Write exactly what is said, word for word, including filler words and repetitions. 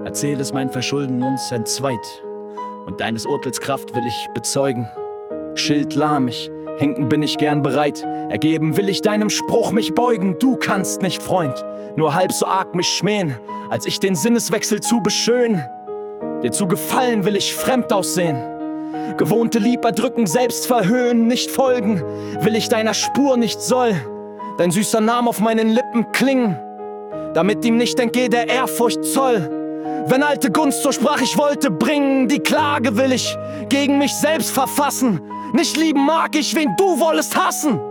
Erzähl es, mein Verschulden uns entzweit, und deines Urteils Kraft will ich bezeugen. Schild lahm mich, hinken bin ich gern bereit, ergeben will ich deinem Spruch mich beugen. Du kannst nicht, Freund, nur halb so arg mich schmähen, als ich den Sinneswechsel zu beschön. Dir zu gefallen will ich fremd aussehen, gewohnte Lieb erdrücken, selbst verhöhnen, nicht folgen will ich deiner Spur, nicht soll dein süßer Name auf meinen Lippen klingen, damit ihm nicht entgeht der Ehrfurcht Zoll. Wenn alte Gunst zur Sprach ich wollte bringen, die Klage will ich gegen mich selbst verfassen. Nicht lieben mag ich, wen du wollest hassen.